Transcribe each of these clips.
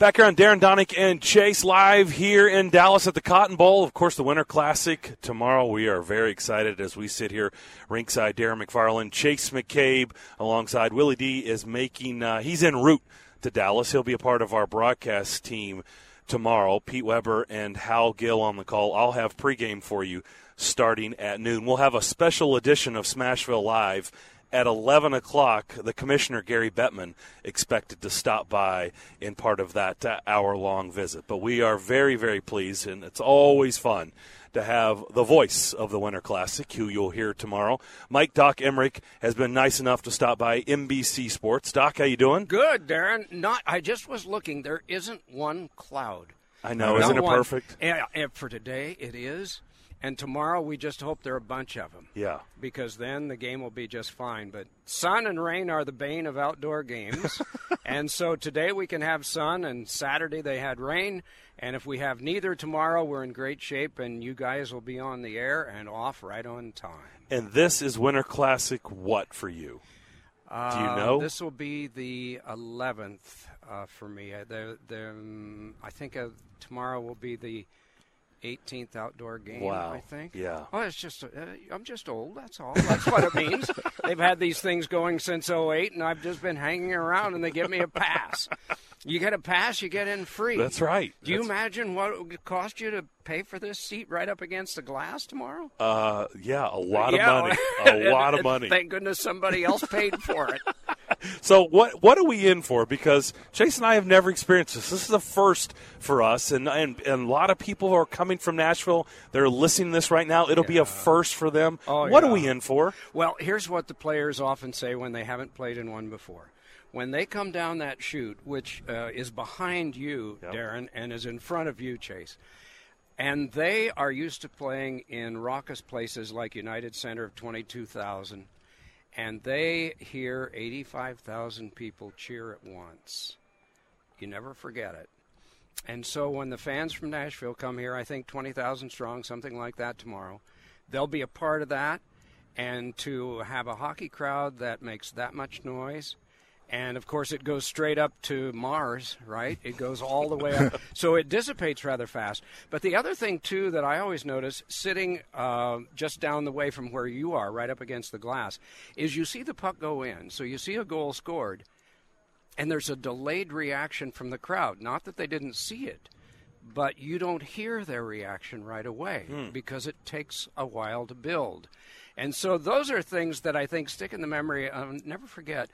Back here on Darren Donick and Chase live here in Dallas at the Cotton Bowl. Of course, the Winter Classic tomorrow. We are very excited as we sit here ringside. Darren McFarland, Chase McCabe alongside Willie D is making he's en route to Dallas. He'll be a part of our broadcast team tomorrow. Pete Weber and Hal Gill on the call. I'll have pregame for you starting at noon. We'll have a special edition of Smashville Live at 11 o'clock. The commissioner, Gary Bettman, expected to stop by in part of that hour-long visit. But we are very, very pleased, and it's always fun to have the voice of the Winter Classic, who you'll hear tomorrow. Mike Doc Emmerich has been nice enough to stop by NBC Sports. Doc, how you doing? Good, Darren. I just was looking. There isn't one cloud. I know. Isn't it perfect? And for today, it is. And tomorrow, we just hope there are a bunch of them. Yeah. Because then the game will be just fine. But sun and rain are the bane of outdoor games. And so today we can have sun, and Saturday they had rain. And if we have neither tomorrow, we're in great shape, and you guys will be on the air and off right on time. And this is Winter Classic what for you? Do you know? This will be the 11th for me. I think tomorrow will be the 18th outdoor game, wow. I think. Yeah. Oh, it's just I'm just old, that's all. That's what it means. They've had these things going since '08, and I've just been hanging around, and they give me a pass. You get a pass, you get in free. That's right. Do you imagine what it would cost you to pay for this seat right up against the glass tomorrow? Yeah, a lot of money. A lot of money. Thank goodness somebody else paid for it. So what are we in for? Because Chase and I have never experienced this. This is a first for us, and a lot of people who are coming from Nashville, they're listening to this right now. It'll be a first for them. What are we in for? Well, here's what the players often say when they haven't played in one before. When they come down that chute, which is behind you, Darren, and is in front of you, Chase, and they are used to playing in raucous places like United Center of 22,000, and they hear 85,000 people cheer at once. You never forget it. And so when the fans from Nashville come here, I think 20,000 strong, something like that tomorrow, they'll be a part of that. And to have a hockey crowd that makes that much noise, and, of course, it goes straight up to Mars, right? It goes all the way up. So it dissipates rather fast. But the other thing, too, that I always notice, sitting just down the way from where you are, right up against the glass, is you see the puck go in. So you see a goal scored, and there's a delayed reaction from the crowd. Not that they didn't see it, but you don't hear their reaction right away because it takes a while to build. And so those are things that I think stick in the memory. I'll never forget.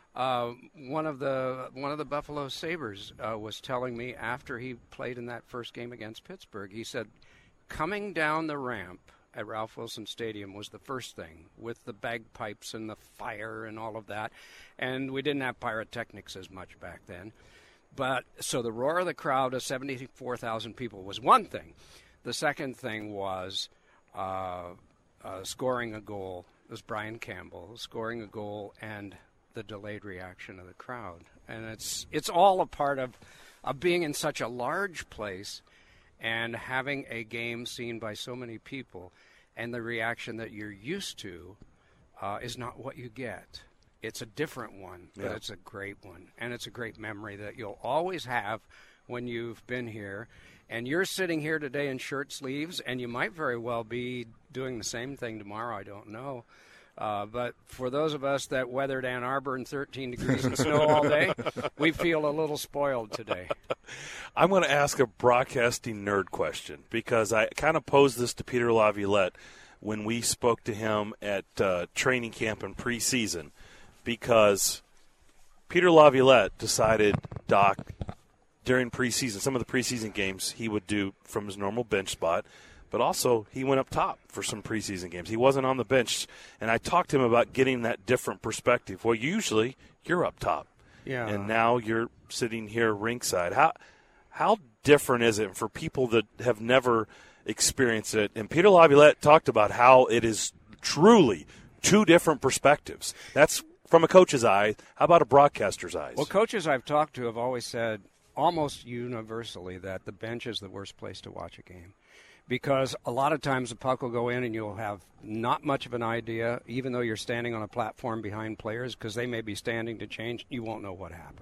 One of the Buffalo Sabres was telling me after he played in that first game against Pittsburgh, he said, coming down the ramp at Ralph Wilson Stadium was the first thing, with the bagpipes and the fire and all of that. And we didn't have pyrotechnics as much back then. But so the roar of the crowd of 74,000 people was one thing. The second thing was scoring a goal. It was Brian Campbell scoring a goal and the delayed reaction of the crowd. And it's all a part of being in such a large place and having a game seen by so many people, and the reaction that you're used to is not what you get. It's a different one, but it's a great one. And it's a great memory that you'll always have when you've been here. And you're sitting here today in shirt sleeves, and you might very well be doing the same thing tomorrow. I don't know. But for those of us that weathered Ann Arbor in 13 degrees and snow all day, we feel a little spoiled today. I'm going to ask a broadcasting nerd question because I kind of posed this to Peter Laviolette when we spoke to him at training camp and preseason, because Peter Laviolette decided, Doc, during preseason, some of the preseason games he would do from his normal bench spot, but also he went up top for some preseason games. He wasn't on the bench, and I talked to him about getting that different perspective. Well, usually you're up top, and now you're sitting here ringside. How different is it for people that have never experienced it? And Peter Laviolette talked about how it is truly two different perspectives. That's from a coach's eye. How about a broadcaster's eyes? Well, coaches I've talked to have always said almost universally that the bench is the worst place to watch a game. Because a lot of times the puck will go in and you'll have not much of an idea, even though you're standing on a platform behind players, because they may be standing to change. You won't know what happened.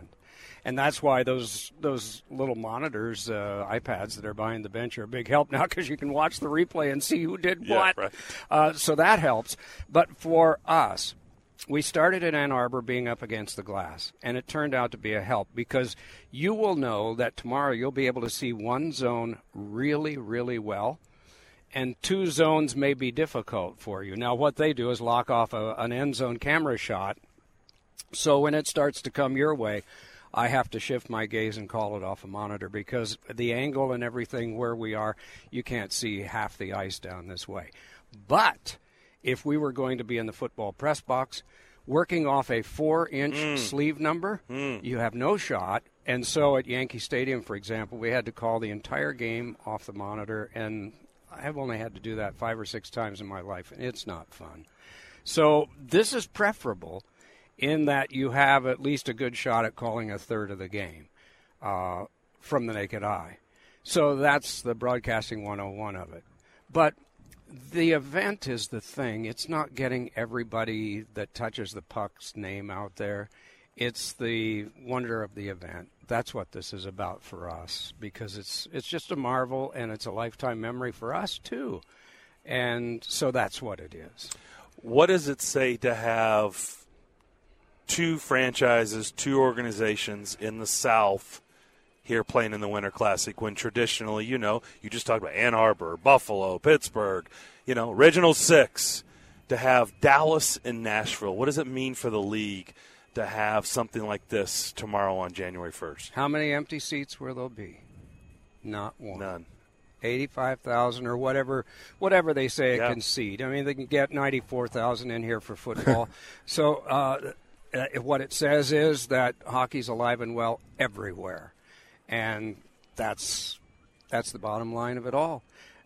And that's why those little monitors, iPads that are behind the bench are a big help now, because you can watch the replay and see who did what. Right. So that helps. But for us, we started in Ann Arbor being up against the glass, and it turned out to be a help, because you will know that tomorrow you'll be able to see one zone really, really well, and two zones may be difficult for you. Now, what they do is lock off an end zone camera shot, so when it starts to come your way, I have to shift my gaze and call it off a monitor, because the angle and everything where we are, you can't see half the ice down this way. But if we were going to be in the football press box, working off a 4-inch sleeve number, you have no shot. And so at Yankee Stadium, for example, we had to call the entire game off the monitor, and I've only had to do that 5 or 6 times in my life, and it's not fun. So this is preferable in that you have at least a good shot at calling a third of the game from the naked eye. So that's the broadcasting 101 of it. But the event is the thing. It's not getting everybody that touches the puck's name out there. It's the wonder of the event. That's what this is about for us, because it's just a marvel, and it's a lifetime memory for us too. And so that's what it is. What does it say to have 2 franchises, 2 organizations in the South here playing in the Winter Classic, when traditionally, you just talked about Ann Arbor, Buffalo, Pittsburgh, Regional 6, to have Dallas and Nashville? What does it mean for the league to have something like this tomorrow on January 1st? How many empty seats will there be? Not one. None. 85,000 or whatever they say it can seat. I mean, they can get 94,000 in here for football. So what it says is that hockey's alive and well everywhere. And that's the bottom line of it all.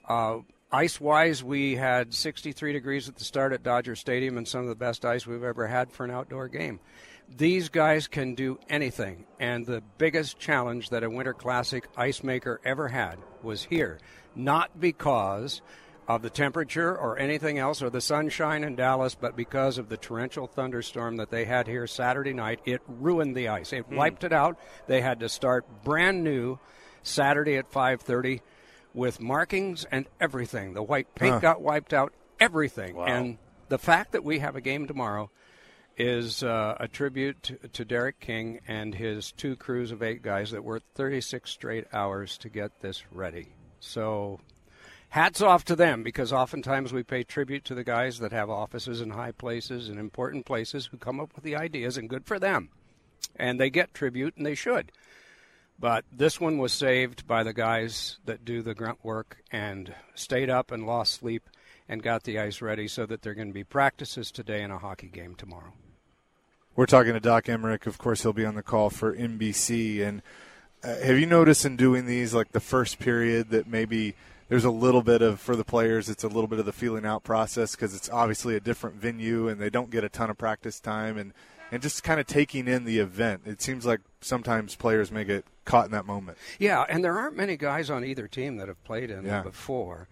Ice-wise, we had 63 degrees at the start at Dodger Stadium, and some of the best ice we've ever had for an outdoor game. These guys can do anything, and the biggest challenge that a Winter Classic ice maker ever had was here, not because of the temperature or anything else or the sunshine in Dallas, but because of the torrential thunderstorm that they had here Saturday night. It ruined the ice. It wiped it out. They had to start brand new Saturday at 5:30 with markings and everything. The white paint got wiped out, everything. Wow. And the fact that we have a game tomorrow is a tribute to Derek King and his 2 crews of 8 guys that worked 36 straight hours to get this ready. So hats off to them, because oftentimes we pay tribute to the guys that have offices in high places and important places who come up with the ideas, and good for them. And they get tribute, and they should. But this one was saved by the guys that do the grunt work and stayed up and lost sleep and got the ice ready, so that there are going to be practices today and a hockey game tomorrow. We're talking to Doc Emmerich. Of course, he'll be on the call for NBC. And have you noticed in doing these, like the first period, that maybe there's a little bit of, for the players, it's a little bit of the feeling out process, because it's obviously a different venue and they don't get a ton of practice time, and just kind of taking in the event? It seems like sometimes players may get caught in that moment. Yeah, and there aren't many guys on either team that have played in it before.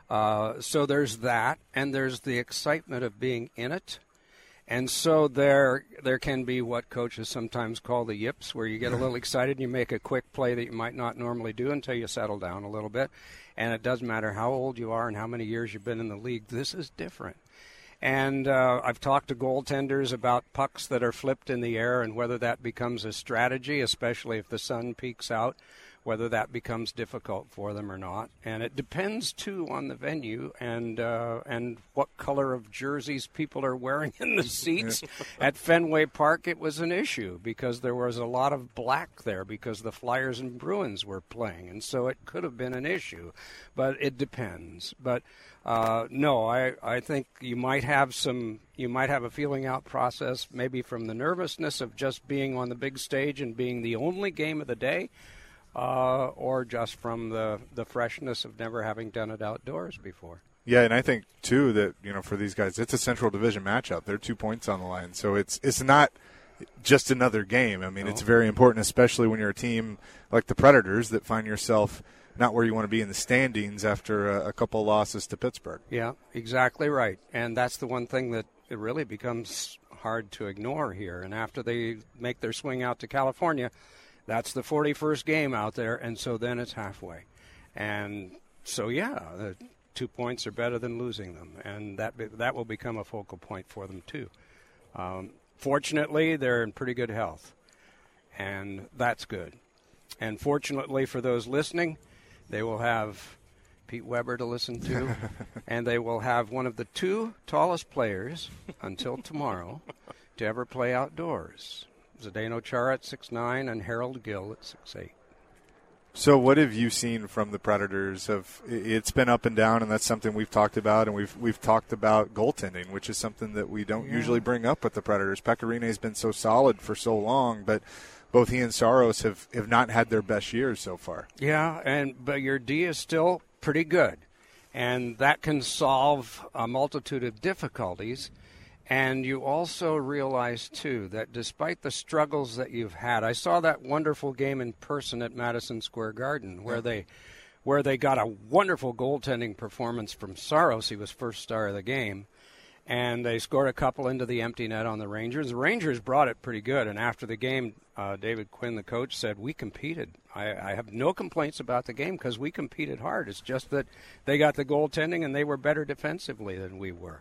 So there's that, and there's the excitement of being in it. And so there can be what coaches sometimes call the yips, where you get a little excited and you make a quick play that you might not normally do until you settle down a little bit. And it doesn't matter how old you are and how many years you've been in the league. This is different. And I've talked to goaltenders about pucks that are flipped in the air and whether that becomes a strategy, especially if the sun peeks out, whether that becomes difficult for them or not. And it depends, too, on the venue and what color of jerseys people are wearing in the seats. At Fenway Park, it was an issue because there was a lot of black there because the Flyers and Bruins were playing, and so it could have been an issue. But it depends. But no, I think you might have a feeling out process, maybe from the nervousness of just being on the big stage and being the only game of the day, or just from the freshness of never having done it outdoors before. Yeah, and I think, too, that, for these guys, it's a Central Division matchup. They're 2 points on the line. So it's not just another game. I mean, It's very important, especially when you're a team like the Predators that find yourself not where you want to be in the standings after a couple of losses to Pittsburgh. Yeah, exactly right. And that's the one thing that it really becomes hard to ignore here. And after they make their swing out to California, that's the 41st game out there, and so then it's halfway. And so, the 2 points are better than losing them, and that will become a focal point for them too. Fortunately, they're in pretty good health, and that's good. And fortunately for those listening, they will have Pete Weber to listen to, and they will have one of the 2 tallest players until tomorrow to ever play outdoors. Zdeno Chara at 6'9", and Harold Gill at 6'8". So what have you seen from the Predators? It's been up and down, and that's something we've talked about, and we've talked about goaltending, which is something that we don't usually bring up with the Predators. Pekka Rinne's been so solid for so long, but both he and Saros have not had their best years so far. Yeah, but your D is still pretty good, and that can solve a multitude of difficulties. And you also realize, too, that despite the struggles that you've had, I saw that wonderful game in person at Madison Square Garden where they got a wonderful goaltending performance from Saros. He was first star of the game. And they scored a couple into the empty net on the Rangers. The Rangers brought it pretty good. And after the game, David Quinn, the coach, said, we competed. I have no complaints about the game because we competed hard. It's just that they got the goaltending and they were better defensively than we were.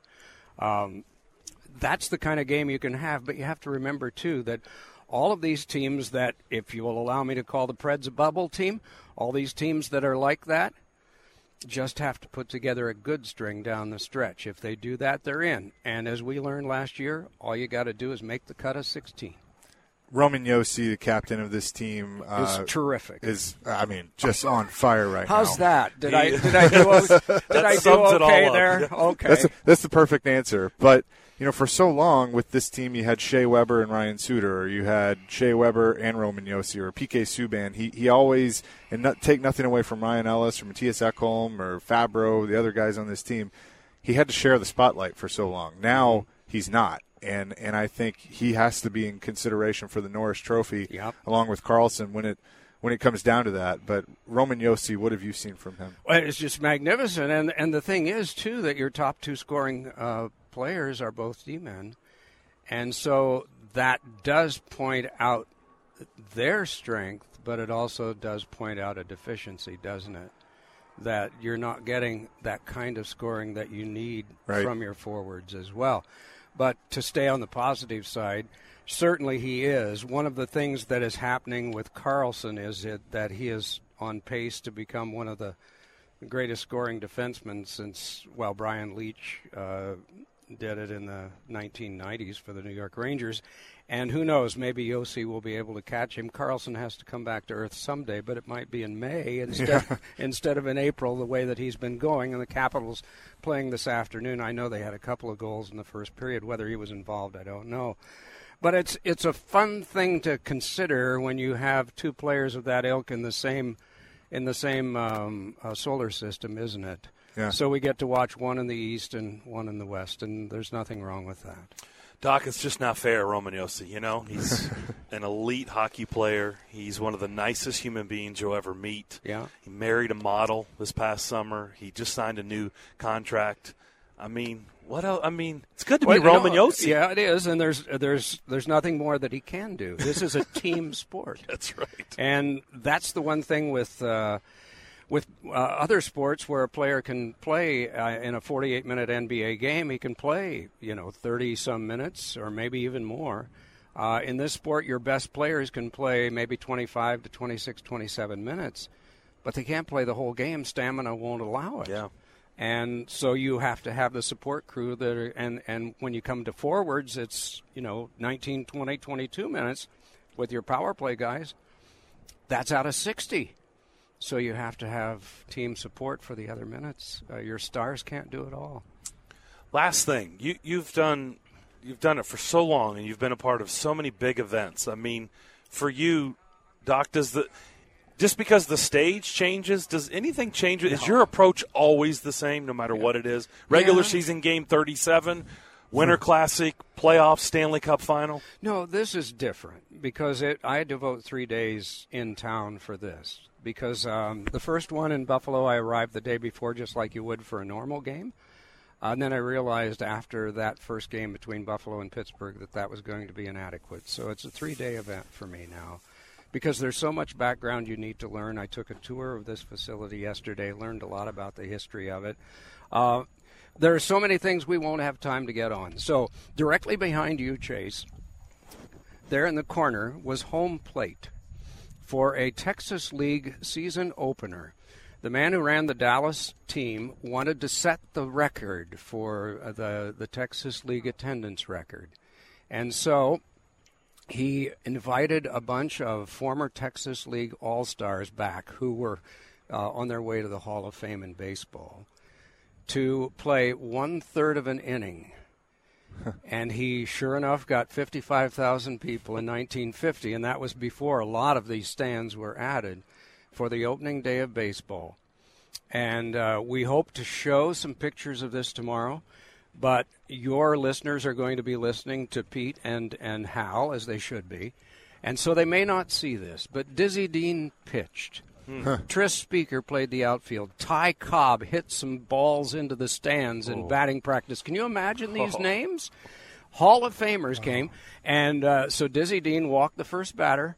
That's the kind of game you can have, but you have to remember, too, that all of these teams that, if you will allow me to call the Preds a bubble team, all these teams that are like that just have to put together a good string down the stretch. If they do that, they're in. And as we learned last year, all you got to do is make the cut of 16. Roman Josi, the captain of this team, is terrific. Just on fire right now. How's that? Did I do okay there? Yeah. Okay. That's the perfect answer. But for so long with this team, you had Shea Weber and Ryan Suter, or you had Shea Weber and Roman Josi, or PK Subban. He always, take nothing away from Ryan Ellis or Matthias Ekholm or Fabro, the other guys on this team, he had to share the spotlight for so long. Now he's not. And I think he has to be in consideration for the Norris Trophy, along with Carlson when it comes down to that. But Roman Josi, what have you seen from him? Well, it's just magnificent. And the thing is, too, that your top 2 scoring players are both D-men. And so that does point out their strength, but it also does point out a deficiency, doesn't it? That you're not getting that kind of scoring that you need from your forwards as well. But to stay on the positive side, certainly he is. One of the things that is happening with Carlson is that he is on pace to become one of the greatest scoring defensemen since, Brian Leetch did it in the 1990s for the New York Rangers. And who knows, maybe Josi will be able to catch him. Carlson has to come back to earth someday, but it might be in May instead of in April, the way that he's been going. And the Capitals playing this afternoon, I know they had a couple of goals in the first period. Whether he was involved, I don't know. But it's a fun thing to consider when you have 2 players of that ilk in the same solar system, isn't it? Yeah. So we get to watch one in the East and one in the West, and there's nothing wrong with that. Doc, it's just not fair, Roman Josi. He's an elite hockey player. He's one of the nicest human beings you'll ever meet. Yeah. He married a model this past summer. He just signed a new contract. What else? It's good to be Roman Josi. Yeah, it is, and there's nothing more that he can do. This is a team sport. That's right. And that's the one thing with other sports where a player can play in a 48-minute NBA game. He can play, 30-some minutes or maybe even more. In this sport, your best players can play maybe 25 to 26, 27 minutes, but they can't play the whole game. Stamina won't allow it. Yeah. And so you have to have the support crew and when you come to forwards, it's, 19, 20, 22 minutes with your power play guys. That's out of 60. So you have to have team support for the other minutes. Your stars can't do it all. Last thing, you've done it for so long, and you've been a part of so many big events. For you, Doc, just because the stage changes, does anything change? No. Is your approach always the same, no matter what it is? Regular season game 37, Winter Classic, playoffs, Stanley Cup final? No, this is different because I devote 3 days in town for this. Because the first one in Buffalo, I arrived the day before just like you would for a normal game. And then I realized after that first game between Buffalo and Pittsburgh that was going to be inadequate. So it's a 3-day event for me now because there's so much background you need to learn. I took a tour of this facility yesterday, learned a lot about the history of it. There are so many things we won't have time to get on. So directly behind you, Chase, there in the corner was home plate for a Texas League season opener. The man who ran the Dallas team wanted to set the record for the Texas League attendance record. And so he invited a bunch of former Texas League All-Stars back who were on their way to the Hall of Fame in baseball to play 1/3 of an inning. And he, sure enough, got 55,000 people in 1950, and that was before a lot of these stands were added for the opening day of baseball. And we hope to show some pictures of this tomorrow, but your listeners are going to be listening to Pete and Hal, as they should be, and so they may not see this, but Dizzy Dean pitched. Tris Speaker played the outfield. Ty Cobb hit some balls into the stands in batting practice. Can you imagine these names? Hall of Famers came, and so Dizzy Dean walked the first batter,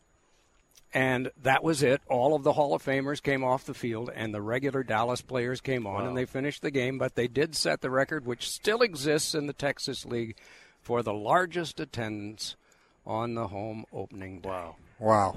and that was it. All of the Hall of Famers came off the field, and the regular Dallas players came on, and they finished the game. But they did set the record, which still exists in the Texas League, for the largest attendance on the home opening day. Wow.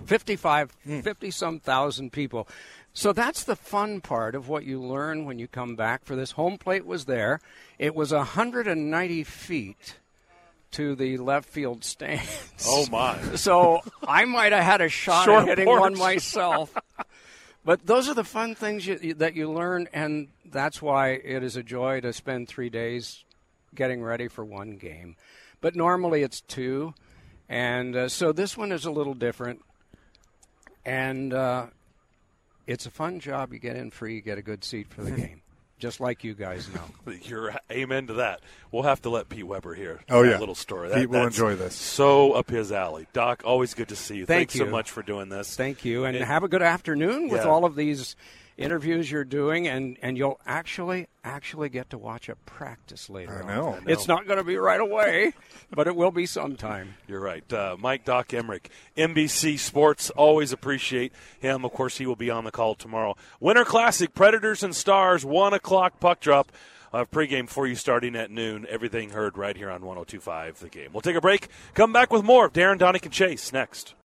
50-some thousand people. So that's the fun part of what you learn when you come back for this. Home plate was there. It was 190 feet to the left field stands. Oh, my. So I might have had a shot at hitting one myself. But those are the fun things that you learn, and that's why it is a joy to spend 3 days getting ready for one game. But normally it's 2, and so this one is a little different. And it's a fun job. You get in free, you get a good seat for the game. Just like you guys know. You're amen to that. We'll have to let Pete Weber hear that little story. Pete will enjoy this. So up his alley. Doc, always good to see you. Thanks you so much for doing this. Thank you, and have a good afternoon with all of these interviews you're doing, and you'll actually get to watch a practice later I know. on. It's not going to be right away, but it will be sometime. You're right. Mike Doc Emmerich, NBC Sports, always appreciate him. Of course, he will be on the call tomorrow. Winter Classic, Predators and Stars, 1 o'clock puck drop. Pregame for you starting at noon. Everything heard right here on 102.5 The Game. We'll take a break. Come back with more of Darren, Donick, and Chase next.